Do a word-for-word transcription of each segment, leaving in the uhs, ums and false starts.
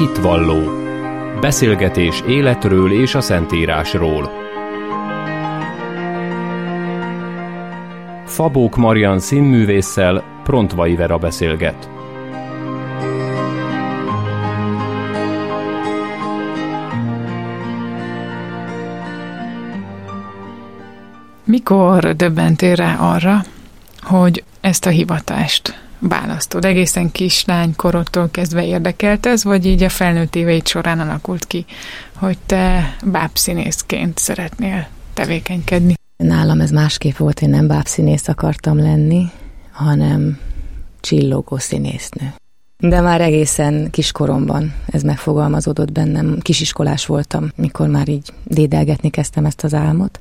Hitvalló. Beszélgetés életről és a Szentírásról. Fabók Marian színművésszel Prontvai Vera beszélget. Mikor döbbentél rá arra, hogy ezt a hivatást választod? Egészen kislány korodtól kezdve érdekelt ez, vagy így a felnőtt éveid során alakult ki, hogy te bábszínészként szeretnél tevékenykedni? Nálam ez másképp volt, én nem bábszínész akartam lenni, hanem csillogó színésznő. De már egészen kiskoromban ez megfogalmazódott bennem. Kisiskolás voltam, mikor már így dédelgetni kezdtem ezt az álmot,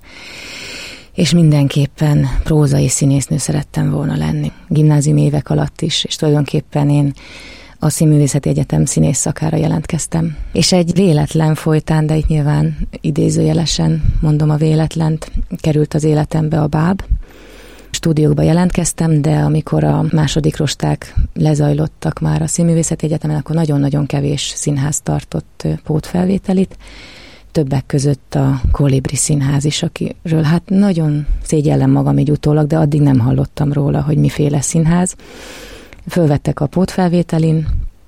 és mindenképpen prózai színésznő szerettem volna lenni. Gimnázium évek alatt is, és tulajdonképpen én a Színművészeti Egyetem színész szakára jelentkeztem. És egy véletlen folytán, de itt nyilván idézőjelesen mondom a véletlent, került az életembe a báb. Stúdiókba jelentkeztem, de amikor a második rosták lezajlottak már a Színművészeti Egyetemen, akkor nagyon-nagyon kevés színház tartott pótfelvételit. Többek között a Kolibri Színház is, akiről hát nagyon szégyellem magam így utólag, de addig nem hallottam róla, hogy miféle színház. Fölvettek a pótfelvételin,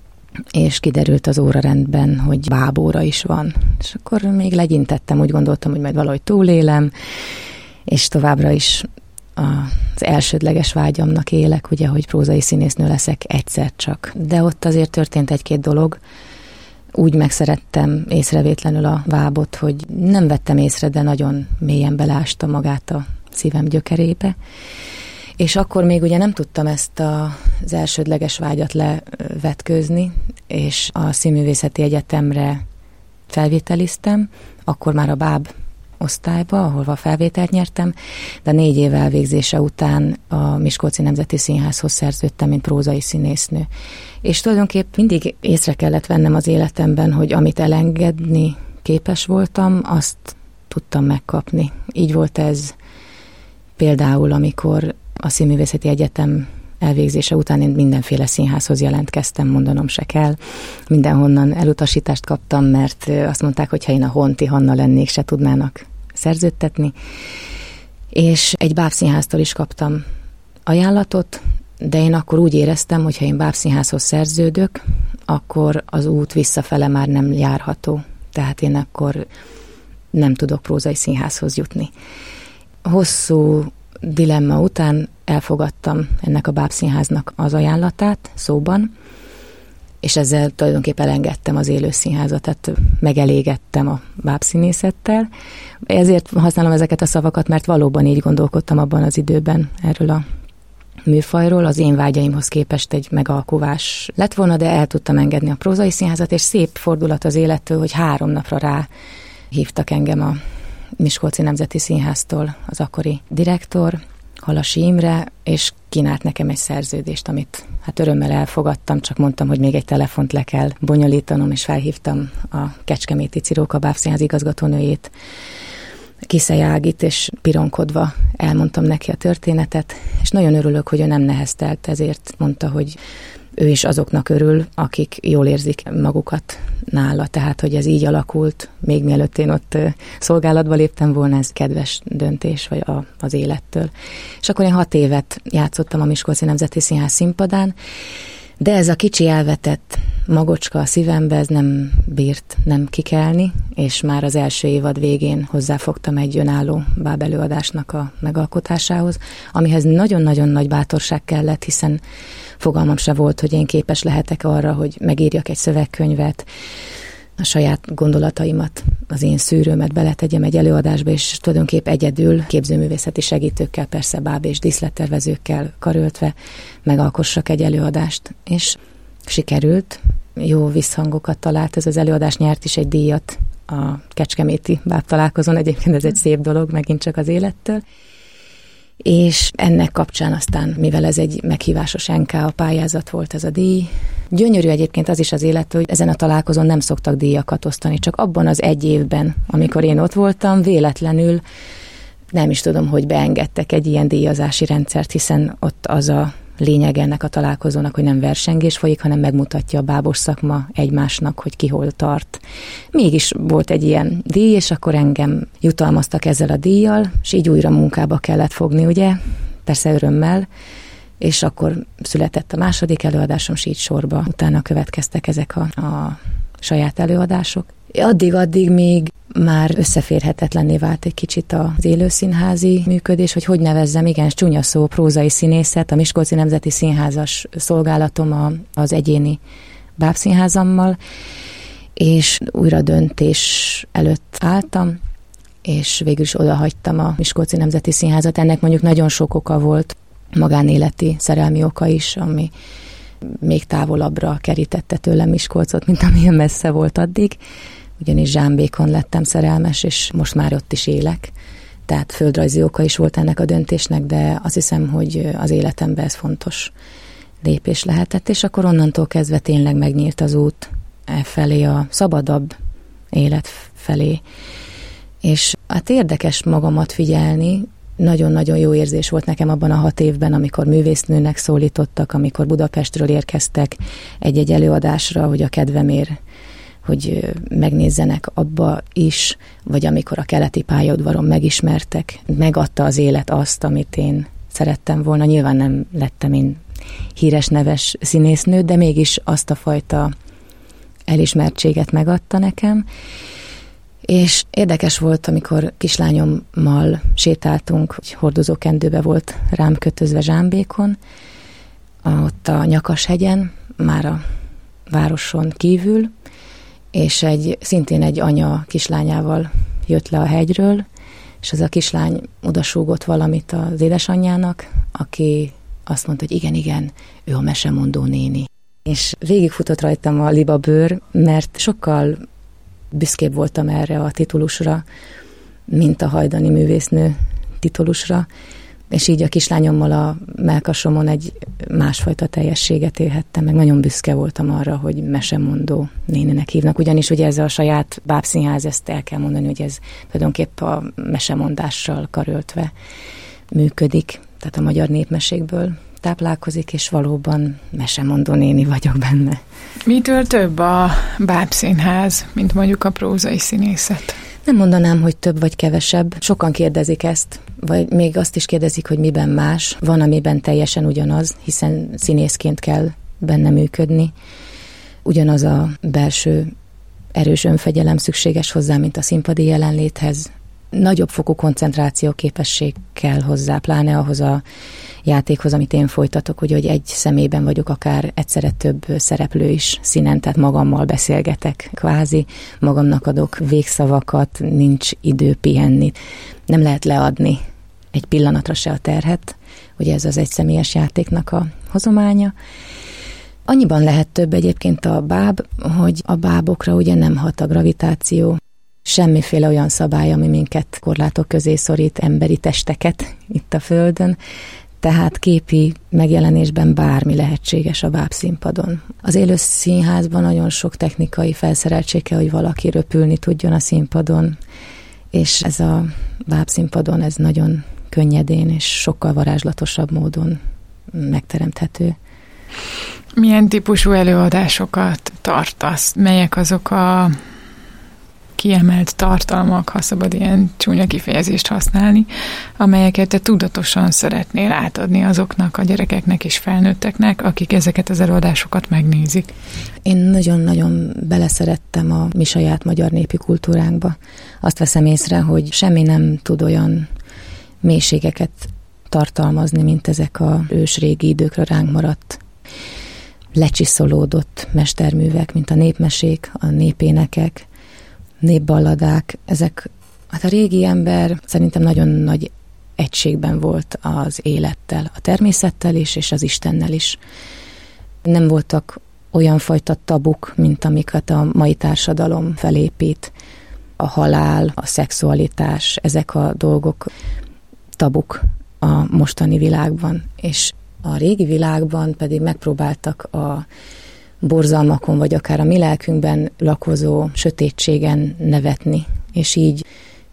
és kiderült az órarendben, hogy bábóra is van. És akkor még legyintettem, úgy gondoltam, hogy majd valahogy túlélem, és továbbra is az elsődleges vágyamnak élek, ugye, hogy prózai színésznő leszek egyszer csak. De ott azért történt egy-két dolog. Úgy megszerettem észrevétlenül a bábot, hogy nem vettem észre, de nagyon mélyen belásta magát a szívem gyökerébe. És akkor még ugye nem tudtam ezt a, az elsődleges vágyat levetkőzni, és a Színművészeti Egyetemre felvételiztem, akkor már a báb osztályba, ahol a felvételt nyertem, de négy év elvégzése után a Miskolci Nemzeti Színházhoz szerződtem, mint prózai színésznő. És tulajdonképp mindig észre kellett vennem az életemben, hogy amit elengedni képes voltam, azt tudtam megkapni. Így volt ez például, amikor a Színművészeti Egyetem elvégzése után én mindenféle színházhoz jelentkeztem, mondanom se kell. Mindenhonnan elutasítást kaptam, mert azt mondták, hogy ha én a Honti Hanna lennék, se tudnának szerződtetni. És egy bábszínháztól is kaptam ajánlatot, de én akkor úgy éreztem, hogy ha én bábszínházhoz szerződök, akkor az út visszafele már nem járható. Tehát én akkor nem tudok prózai színházhoz jutni. Hosszú dilemma után elfogadtam ennek a bábszínháznak az ajánlatát szóban, és ezzel tulajdonképpen elengedtem az élő színházat, tehát megelégettem a bábszínészettel. Ezért használom ezeket a szavakat, mert valóban így gondolkodtam abban az időben erről a műfajról. Az én vágyaimhoz képest egy megalkuvás lett volna, de el tudtam engedni a prózai színházat, és szép fordulat az élettől, hogy három napra rá hívtak engem a Miskolci Nemzeti Színháztól az akkori direktor, Halasi Imre, és kínált nekem egy szerződést, amit hát örömmel elfogadtam, csak mondtam, hogy még egy telefont le kell bonyolítanom, és felhívtam a kecskeméti Ciróka Bábszínház igazgatónőjét, Kiszely Ágit, és pironkodva elmondtam neki a történetet, és nagyon örülök, hogy ő nem neheztelt, ezért mondta, hogy ő is azoknak örül, akik jól érzik magukat nála, tehát, hogy ez így alakult, még mielőtt én ott szolgálatba léptem volna, ez kedves döntés vagy a, az élettől. És akkor én hat évet játszottam a Miskolci Nemzeti Színház színpadán, de ez a kicsi elvetett magocska a szívembe, ez nem bírt nem kikelni, és már az első évad végén hozzáfogtam egy önálló bábelőadásnak a megalkotásához, amihez nagyon-nagyon nagy bátorság kellett, hiszen fogalmam se volt, hogy én képes lehetek arra, hogy megírjak egy szövegkönyvet, a saját gondolataimat, az én szűrőmet beletegyem egy előadásba, és tulajdonképp egyedül képzőművészeti segítőkkel, persze báb és díszlettervezőkkel karöltve megalkossak egy előadást. És sikerült, jó visszhangokat talált, ez az előadás, nyert is egy díjat a kecskeméti bábtalálkozón, egyébként ez egy szép dolog, megint csak az élettől. És ennek kapcsán aztán, mivel ez egy meghívásos en ká á pályázat volt ez a díj, gyönyörű egyébként az is az élet, hogy ezen a találkozón nem szoktak díjakat osztani, csak abban az egy évben, amikor én ott voltam, véletlenül nem is tudom, hogy beengedtek egy ilyen díjazási rendszert, hiszen ott az a lényeg ennek a találkozónak, hogy nem versengés folyik, hanem megmutatja a bábos szakma egymásnak, hogy ki hol tart. Mégis volt egy ilyen díj, és akkor engem jutalmaztak ezzel a díjjal, és így újra munkába kellett fogni, ugye? Persze örömmel, és akkor született a második előadásom, és így sorba. Utána következtek ezek a, a saját előadások. Addig-addig még már összeférhetetlenné vált egy kicsit az élőszínházi működés, hogy hogy nevezzem, igen, csúnya szó, prózai színészet, a Miskolci Nemzeti Színházas szolgálatom a, az egyéni bábszínházammal, és újra döntés előtt álltam, és végül is odahagytam a Miskolci Nemzeti Színházat. Ennek mondjuk nagyon sok oka volt, magánéleti szerelmi oka is, ami még távolabbra kerítette tőlem Miskolcot, mint amilyen messze volt addig, ugyanis Zsámbékon lettem szerelmes, és most már ott is élek. Tehát földrajzi oka is volt ennek a döntésnek, de azt hiszem, hogy az életemben ez fontos lépés lehetett, és akkor onnantól kezdve tényleg megnyílt az út e felé, a szabadabb élet felé. És hát érdekes magamat figyelni, nagyon-nagyon jó érzés volt nekem abban a hat évben, amikor művésznőnek szólítottak, amikor Budapestről érkeztek egy-egy előadásra, hogy a kedvemért, hogy megnézzenek abba is, vagy amikor a keleti pályaudvaron megismertek, megadta az élet azt, amit én szerettem volna. Nyilván nem lettem én híres, neves színésznő, de mégis azt a fajta elismertséget megadta nekem. És érdekes volt, amikor kislányommal sétáltunk, hogy hordozókendőbe volt rám kötözve Zsámbékon, ott a Nyakashegyen, már a városon kívül, és egy, szintén egy anya kislányával jött le a hegyről, és az a kislány odasúgott valamit az édesanyjának, aki azt mondta, hogy igen, igen, ő a mesemondó néni. És végigfutott rajtam a libabőr, mert sokkal büszkébb voltam erre a titulusra, mint a hajdani művésznő titulusra, és így a kislányommal a mellkasomon egy másfajta teljességet élhettem, meg nagyon büszke voltam arra, hogy mesemondó néninek hívnak, ugyanis ugye ez a saját bábszínház, ezt el kell mondani, hogy ez tulajdonképp a mesemondással karöltve működik, tehát a magyar népmesékből táplálkozik, és valóban mesemondó néni vagyok benne. Mitől több a bábszínház, mint mondjuk a prózai színészet? Nem mondanám, hogy több vagy kevesebb. Sokan kérdezik ezt, vagy még azt is kérdezik, hogy miben más. Van, amiben teljesen ugyanaz, hiszen színészként kell benne működni. Ugyanaz a belső erős önfegyelem szükséges hozzá, mint a színpadi jelenléthez. Nagyobb fokú koncentráció képesség kell hozzá, pláne ahhoz a játékhoz, amit én folytatok, hogy, hogy egy személyben vagyok, akár egyszerre több szereplő is színen, tehát magammal beszélgetek, kvázi magamnak adok végszavakat, nincs idő pihenni, nem lehet leadni egy pillanatra se a terhet, ugye ez az egyszemélyes játéknak a hozománya. Annyiban lehet több egyébként a báb, hogy a bábokra ugye nem hat a gravitáció, semmiféle olyan szabály, ami minket korlátok közé szorít, emberi testeket itt a földön, tehát képi megjelenésben bármi lehetséges a bábszínpadon. Az élő színházban nagyon sok technikai felszereltség kell, hogy valaki röpülni tudjon a színpadon, és ez a bábszínpadon ez nagyon könnyedén és sokkal varázslatosabb módon megteremthető. Milyen típusú előadásokat tartasz? Melyek azok a kiemelt tartalmak, ha szabad ilyen csúnya kifejezést használni, amelyeket te tudatosan szeretnél átadni azoknak a gyerekeknek és felnőtteknek, akik ezeket az előadásokat megnézik? Én nagyon-nagyon beleszerettem a mi saját magyar népi kultúránkba. Azt veszem észre, hogy semmi nem tud olyan mélységeket tartalmazni, mint ezek a ősrégi időkre ránk maradt lecsiszolódott mesterművek, mint a népmesék, a népénekek, népballadák, ezek, hát a régi ember szerintem nagyon nagy egységben volt az élettel, a természettel is, és az Istennel is. Nem voltak olyan fajta tabuk, mint amiket a mai társadalom felépít. A halál, a szexualitás, ezek a dolgok tabuk a mostani világban, és a régi világban pedig megpróbáltak a borzalmakon, vagy akár a mi lelkünkben lakozó sötétségen nevetni, és így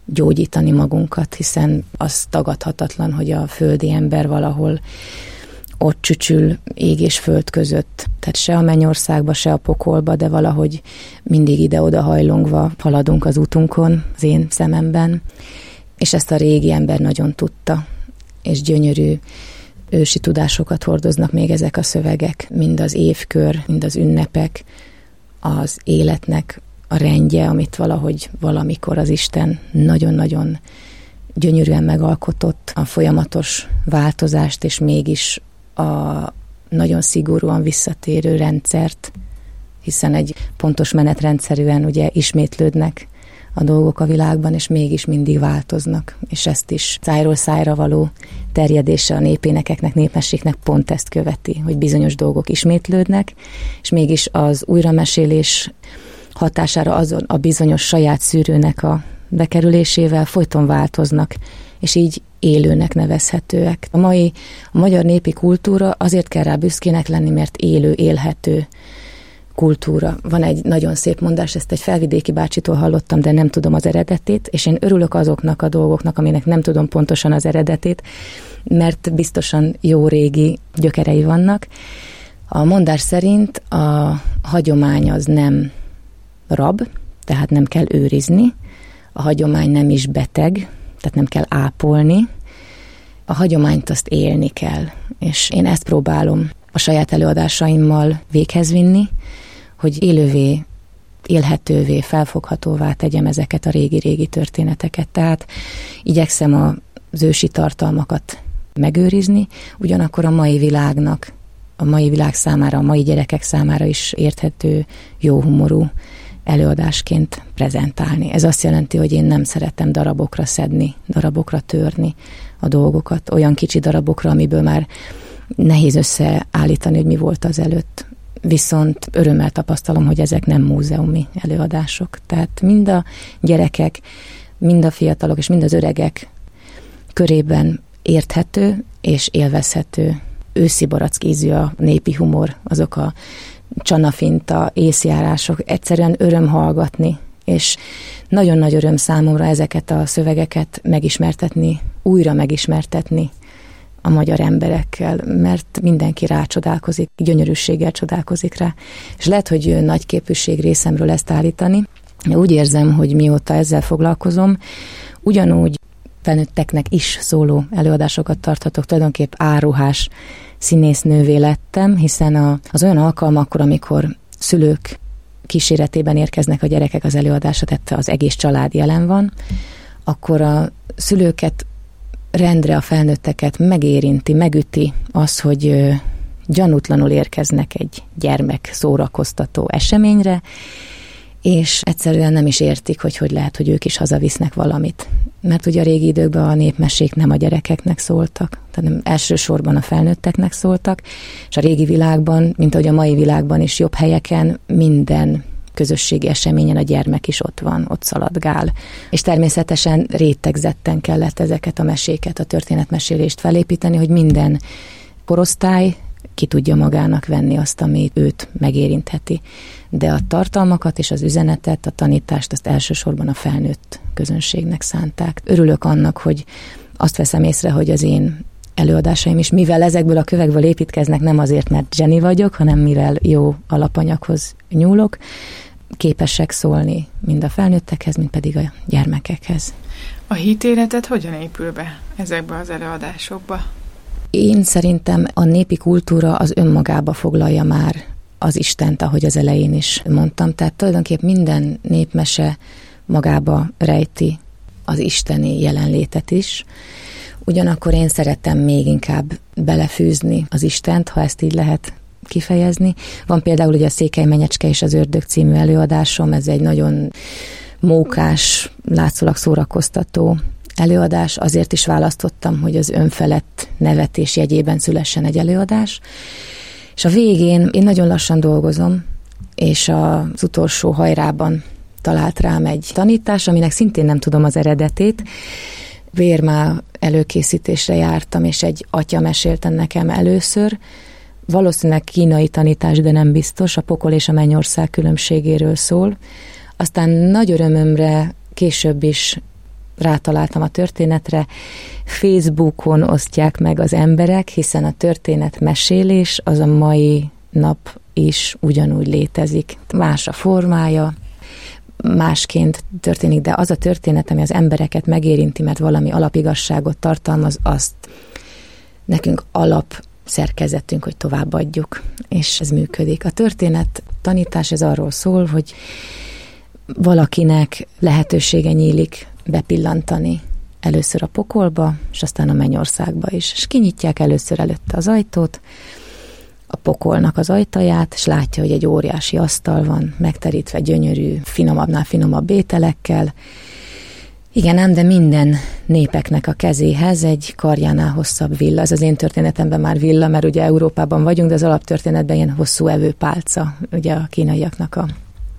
gyógyítani magunkat, hiszen az tagadhatatlan, hogy a földi ember valahol ott csücsül ég és föld között. Tehát se a mennyországba, se a pokolba, de valahogy mindig ide-oda hajlongva haladunk az útunkon, az én szememben. És ezt a régi ember nagyon tudta, és gyönyörű ősi tudásokat hordoznak még ezek a szövegek, mind az évkör, mind az ünnepek, az életnek a rendje, amit valahogy valamikor az Isten nagyon-nagyon gyönyörűen megalkotott, a folyamatos változást, és mégis a nagyon szigorúan visszatérő rendszert, hiszen egy pontos menetrendszerűen ugye ismétlődnek a dolgok a világban, és mégis mindig változnak, és ezt is szájról szájra való terjedése a népénekeknek, népmeséknek pont ezt követi, hogy bizonyos dolgok ismétlődnek, és mégis az újramesélés hatására azon a bizonyos saját szűrőnek a bekerülésével folyton változnak, és így élőnek nevezhetőek. A mai a magyar népi kultúra azért kell rá büszkének lenni, mert élő, élhető kultúra. Van egy nagyon szép mondás, ezt egy felvidéki bácsitól hallottam, de nem tudom az eredetét, és én örülök azoknak a dolgoknak, aminek nem tudom pontosan az eredetét, mert biztosan jó régi gyökerei vannak. A mondás szerint a hagyomány az nem rab, tehát nem kell őrizni, a hagyomány nem is beteg, tehát nem kell ápolni, a hagyományt azt élni kell, és én ezt próbálom a saját előadásaimmal véghez vinni, hogy élővé, élhetővé, felfoghatóvá tegyem ezeket a régi-régi történeteket. Tehát igyekszem az ősi tartalmakat megőrizni, ugyanakkor a mai világnak, a mai világ számára, a mai gyerekek számára is érthető, jó humorú előadásként prezentálni. Ez azt jelenti, hogy én nem szeretem darabokra szedni, darabokra törni a dolgokat, olyan kicsi darabokra, amiből már nehéz összeállítani, hogy mi volt az előtt. Viszont örömmel tapasztalom, hogy ezek nem múzeumi előadások. Tehát mind a gyerekek, mind a fiatalok és mind az öregek körében érthető és élvezhető, őszi barack ízű a népi humor, azok a csanafinta, észjárások, egyszerűen öröm hallgatni, és nagyon nagy öröm számomra ezeket a szövegeket megismertetni, újra megismertetni a magyar emberekkel, mert mindenki rácsodálkozik, gyönyörűséggel csodálkozik rá. És lehet, hogy nagy képűség részemről ezt állítani. Úgy érzem, hogy mióta ezzel foglalkozom, ugyanúgy felnőtteknek is szóló előadásokat tarthatok, tulajdonképp áruhás színésznővé lettem, hiszen a, az olyan alkalmakkor, amikor szülők kíséretében érkeznek a gyerekek az előadásra, tehát az egész család jelen van, akkor a szülőket rendre, a felnőtteket megérinti, megüti az, hogy gyanútlanul érkeznek egy gyermek szórakoztató eseményre, és egyszerűen nem is értik, hogy hogy lehet, hogy ők is hazavisznek valamit. Mert ugye a régi időkben a népmesék nem a gyerekeknek szóltak, tehát nem elsősorban a felnőtteknek szóltak, és a régi világban, mint ahogy a mai világban is jobb helyeken, minden közösségi eseményen a gyermek is ott van, ott szaladgál. És természetesen rétegzetten kellett ezeket a meséket, a történetmesélést felépíteni, hogy minden korosztály ki tudja magának venni azt, ami őt megérintheti. De a tartalmakat és az üzenetet, a tanítást azt elsősorban a felnőtt közönségnek szánták. Örülök annak, hogy azt veszem észre, hogy az én előadásaim is, mivel ezekből a kövekből építkeznek, nem azért, mert zseni vagyok, hanem mivel jó alapanyaghoz nyúlok, képesek szólni mind a felnőttekhez, mind pedig a gyermekekhez. A hitéletet hogyan épül be ezekbe az előadásokba? Én szerintem a népi kultúra az önmagába foglalja már az Istent, ahogy az elején is mondtam. Tehát tulajdonképpen minden népmese magába rejti az isteni jelenlétet is. Ugyanakkor én szeretem még inkább belefűzni az Istent, ha ezt így lehet kifejezni. Van például ugye a Székely Menyecske és az Ördög című előadásom, ez egy nagyon mókás, látszólag szórakoztató előadás. Azért is választottam, hogy az önfelett nevetés jegyében szülessen egy előadás. És a végén én nagyon lassan dolgozom, és az utolsó hajrában talált rám egy tanítás, aminek szintén nem tudom az eredetét. Vérmál előkészítésre jártam, és egy atya mesélte nekem először. Valószínűleg kínai tanítás, de nem biztos, a pokol és a mennyország különbségéről szól. Aztán nagy örömömre később is rátaláltam a történetre, Facebookon osztják meg az emberek, hiszen a történetmesélés az a mai nap is ugyanúgy létezik. Más a formája, másként történik, de az a történet, ami az embereket megérinti, mert valami alapigasságot tartalmaz, azt nekünk alap szerkezetünk, hogy továbbadjuk, és ez működik. A történet tanítás, ez arról szól, hogy valakinek lehetősége nyílik bepillantani először a pokolba, és aztán a mennyországba is. És kinyitják először előtte az ajtót, a pokolnak az ajtaját, és látja, hogy egy óriási asztal van, megterítve gyönyörű, finomabbnál finomabb ételekkel. Igen ám, de minden népeknek a kezéhez egy karjánál hosszabb villa. Ez az én történetemben már villa, mert ugye Európában vagyunk, de az alaptörténetben ilyen hosszú evőpálca. Ugye a kínaiaknak a,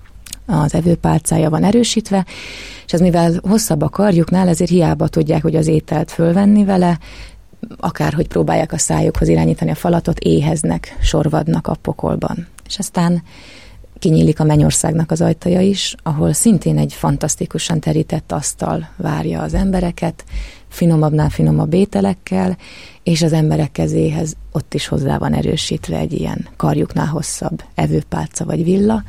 az evőpálcája van erősítve, és ez mivel hosszabb a karjuknál, ezért hiába tudják, hogy az ételt fölvenni vele, akárhogy próbálják a szájukhoz irányítani a falatot, éheznek, sorvadnak a pokolban. És aztán kinyílik a mennyországnak az ajtaja is, ahol szintén egy fantasztikusan terített asztal várja az embereket, finomabbnál finomabb ételekkel, és az emberek kezéhez ott is hozzá van erősítve egy ilyen karjuknál hosszabb evőpálca vagy villa,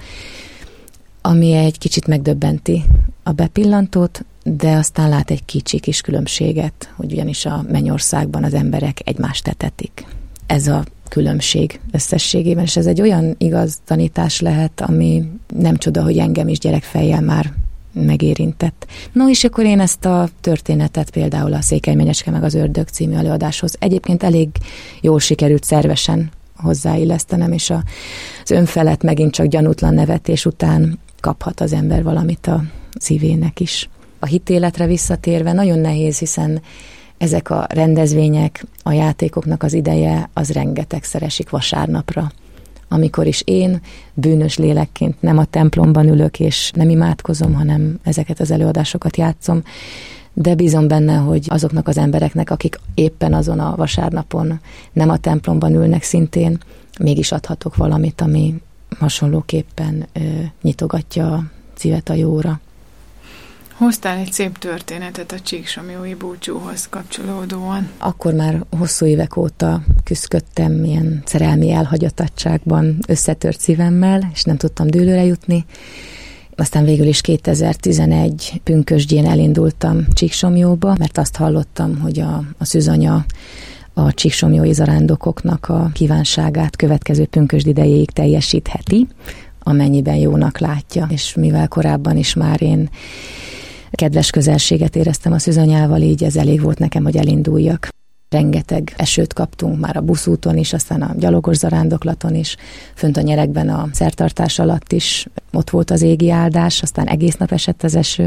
ami egy kicsit megdöbbenti a bepillantót, de aztán lát egy kicsi kis különbséget, hogy ugyanis a mennyországban az emberek egymást etetik. Ez a különbség összességében, és ez egy olyan igaz tanítás lehet, ami nem csoda, hogy engem is gyerekfejjel már megérintett. No, és akkor én ezt a történetet például a Székely Menyecske meg az ördög című előadáshoz egyébként elég jól sikerült szervesen hozzáillesztenem, és a, az önfelett megint csak gyanútlan nevetés után kaphat az ember valamit a szívének is. A hitéletre visszatérve nagyon nehéz, hiszen ezek a rendezvények, a játékoknak az ideje, az rengetegszer esik vasárnapra. Amikor is én bűnös lélekként nem a templomban ülök, és nem imádkozom, hanem ezeket az előadásokat játszom, de bízom benne, hogy azoknak az embereknek, akik éppen azon a vasárnapon nem a templomban ülnek szintén, mégis adhatok valamit, ami hasonlóképpen ö, nyitogatja a szívet a jóra. Hoztál egy szép történetet a csíksomlyói búcsúhoz kapcsolódóan. Akkor már hosszú évek óta küszködtem ilyen szerelmi elhagyatottságban, összetört szívemmel, és nem tudtam dűlőre jutni. Aztán végül is kétezer-tizenegy pünkösdjén elindultam Csíksomlyóba, mert azt hallottam, hogy a, a szűzanya a csíksomlyói zarándokoknak a kívánságát következő pünkösd idejéig teljesítheti, amennyiben jónak látja. És mivel korábban is már én kedves közelséget éreztem a szűzanyával, így ez elég volt nekem, hogy elinduljak. Rengeteg esőt kaptunk már a buszúton is, aztán a gyalogos zarándoklaton is, fönt a nyerekben a szertartás alatt is ott volt az égi áldás, aztán egész nap esett az eső.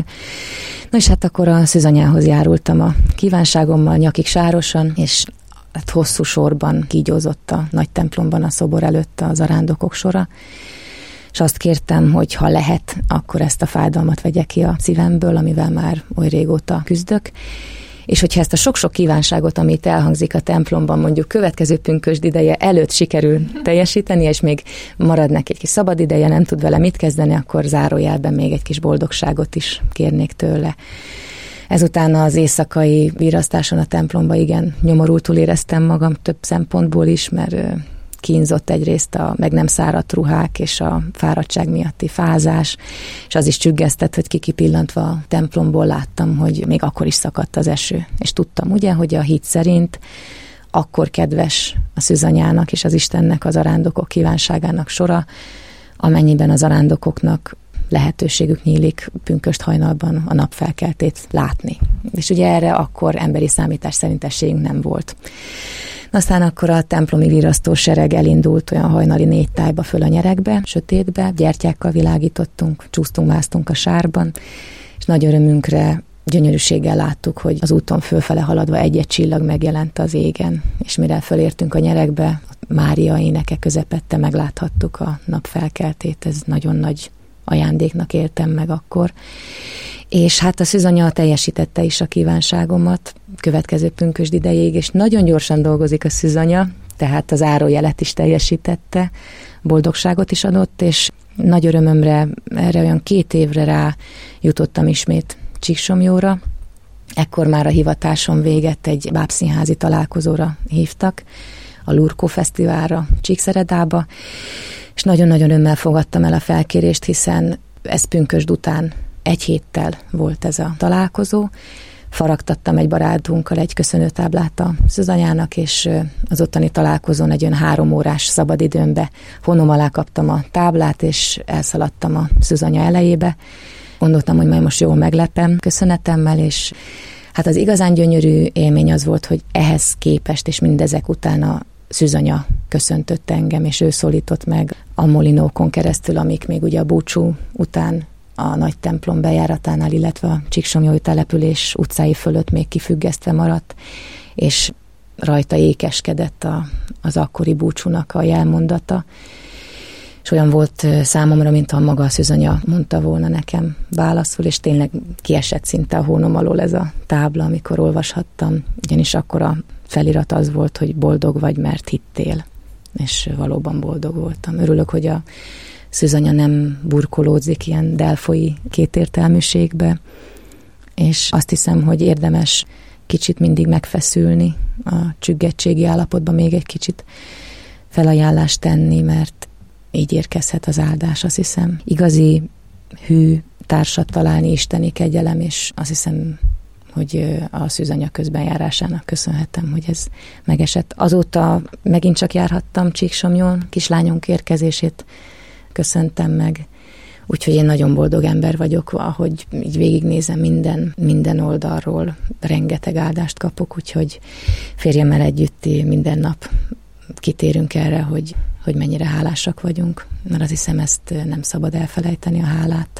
Na és hát akkor a szűzanyához járultam a kívánságommal nyakig sárosan, és hát hosszú sorban kígyózott a nagy templomban a szobor előtt a zarándokok sora, és azt kértem, hogy ha lehet, akkor ezt a fájdalmat vegye ki a szívemből, amivel már oly régóta küzdök, és hogyha ezt a sok-sok kívánságot, amit elhangzik a templomban, mondjuk következő pünkösd ideje előtt sikerül teljesíteni, és még marad neki egy kis szabad ideje, nem tud vele mit kezdeni, akkor zárójelben még egy kis boldogságot is kérnék tőle. Ezután az éjszakai virasztáson a templomba igen nyomorultul éreztem magam több szempontból is, mert kínzott egyrészt a meg nem száradt ruhák és a fáradtság miatti fázás, és az is csüggesztett, hogy kikipillantva a templomból láttam, hogy még akkor is szakadt az eső. És tudtam ugye, hogy a hit szerint akkor kedves a szűzanyának és az Istennek az arándokok kívánságának sora, amennyiben az arándokoknak lehetőségük nyílik pünkösd hajnalban a napfelkeltét látni. És ugye erre akkor emberi számítás szerint esélyünk nem volt. Aztán akkor a templomi virasztósereg elindult olyan hajnali négy tájba föl a nyerekbe, sötétbe, gyertyákkal világítottunk, csúsztunk, másztunk a sárban, és nagy örömünkre gyönyörűséggel láttuk, hogy az úton fölfele haladva egy-egy csillag megjelent az égen, és mire fölértünk a nyerekbe, Mária éneke közepette megláthattuk a napfelkeltét, ez nagyon nagy ajándéknak éltem meg akkor. És hát a szűzanya teljesítette is a kívánságomat következő pünkösd idejéig, és nagyon gyorsan dolgozik a szűzanya, tehát az árójelet is teljesítette, boldogságot is adott, és nagy örömömre erre olyan két évre rá jutottam ismét Csíksomlyóra, Ekkor már a hivatáson véget egy bábszínházi találkozóra hívtak, a Lurkó Fesztiválra, Csíkszeredába, és nagyon-nagyon örömmel fogadtam el a felkérést, hiszen ez pünkösd után egy héttel volt ez a találkozó. Faragtattam egy barátunkkal egy köszönőtáblát a Szűzanyának, és az ottani találkozón egy olyan három órás szabadidőmbe honom alá kaptam a táblát, és elszaladtam a Szűzanya elejébe. Gondoltam, hogy majd most jól meglepem köszönetemmel, és hát az igazán gyönyörű élmény az volt, hogy ehhez képest, és mindezek után a Szűzanya köszöntött engem, és ő szólított meg a molinókon keresztül, amik még ugye a búcsú után a nagy templom bejáratánál, illetve a Csíksomlyói település utcái fölött még kifüggesztve maradt, és rajta ékeskedett a, az akkori búcsúnak a jelmondata, és olyan volt számomra, mint ha maga a Szűzanya mondta volna nekem válaszul, és tényleg kiesett szinte a hónom alól ez a tábla, amikor olvashattam, ugyanis akkor a felirat az volt, hogy boldog vagy, mert hittél, és valóban boldog voltam. Örülök, hogy a Szűzanya nem burkolódzik ilyen delfoi kétértelműségbe, és azt hiszem, hogy érdemes kicsit mindig megfeszülni a csüggettségi állapotban, még egy kicsit felajánlást tenni, mert így érkezhet az áldás, azt hiszem. Igazi hű társat találni isteni kegyelem, és azt hiszem, hogy a Szűzanya közbenjárásának köszönhetem, hogy ez megesett. Azóta megint csak járhattam Csíksomlyón, kislányunk érkezését köszöntem meg, úgyhogy én nagyon boldog ember vagyok, ahogy így végignézem minden, minden oldalról, rengeteg áldást kapok, úgyhogy férjemmel együtt minden nap kitérünk erre, hogy, hogy mennyire hálásak vagyunk, mert azt hiszem, ezt nem szabad elfelejteni, a hálát,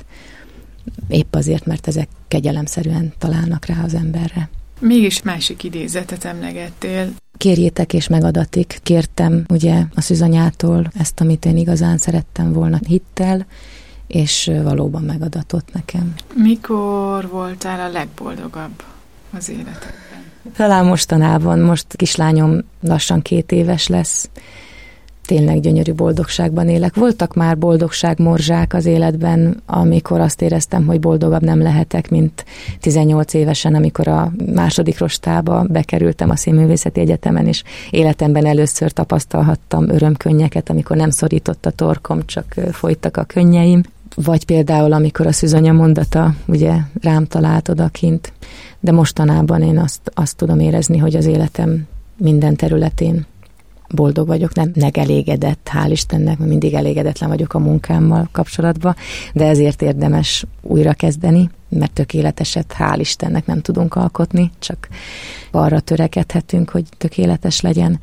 épp azért, mert ezek kegyelemszerűen találnak rá az emberre. Mégis másik idézetet emlegettél. Kérjétek és megadatik. Kértem ugye a Szűzanyától ezt, amit én igazán szerettem volna hittel, és valóban megadatott nekem. Mikor voltál a legboldogabb az életedben? Talán mostanában, most kislányom lassan két éves lesz, tényleg gyönyörű boldogságban élek. Voltak már boldogságmorzsák az életben, amikor azt éreztem, hogy boldogabb nem lehetek, mint tizennyolc évesen, amikor a második rostába bekerültem a Színművészeti Egyetemen, és életemben először tapasztalhattam örömkönnyeket, amikor nem szorított a torkom, csak folytak a könnyeim. Vagy például, amikor a Szűzanya mondata ugye rám talált odakint. De mostanában én azt, azt tudom érezni, hogy az életem minden területén boldog vagyok, nem megelégedett, hál' Istennek, mert mindig elégedetlen vagyok a munkámmal kapcsolatban, de ezért érdemes újra kezdeni, mert tökéleteset hál' Istennek nem tudunk alkotni, csak arra törekedhetünk, hogy tökéletes legyen.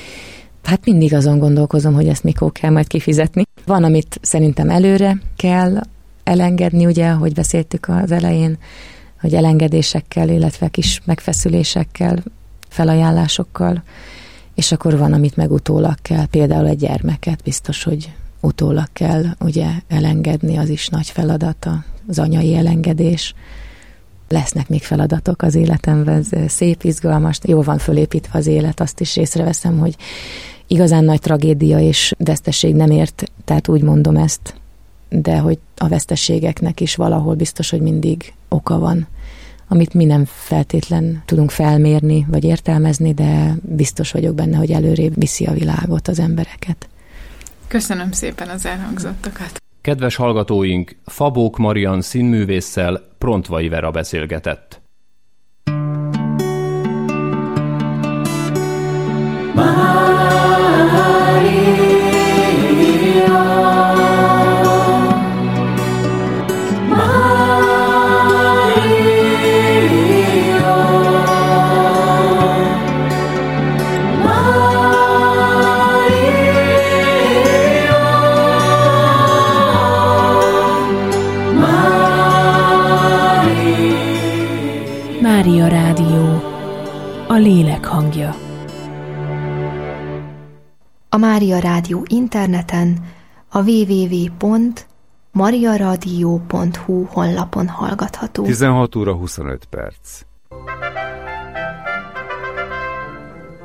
Hát mindig azon gondolkozom, hogy ezt mikor kell majd kifizetni. Van, amit szerintem előre kell elengedni, ugye, ahogy beszéltük az elején, hogy elengedésekkel, illetve kis megfeszülésekkel, felajánlásokkal, és akkor van, amit meg utólag kell, például egy gyermeket biztos, hogy utólag kell ugye elengedni, az is nagy feladata, az anyai elengedés. Lesznek még feladatok az életemben, ez szép, izgalmas, jól van fölépítve az élet, azt is észreveszem, hogy igazán nagy tragédia és veszteség nem ért, tehát úgy mondom ezt, de hogy a veszteségeknek is valahol biztos, hogy mindig oka van, amit mi nem feltétlen tudunk felmérni, vagy értelmezni, de biztos vagyok benne, hogy előrébb viszi a világot, az embereket. Köszönöm szépen az elhangzottakat. Kedves hallgatóink, Fabók Marian színművésszel Prontvai Vera beszélgetett. Mária Rádió, a lélek hangja. A Mária Rádió interneten a double-u double-u double-u pont mariaradio pont hu honlapon hallgatható. tizenhat óra huszonöt perc.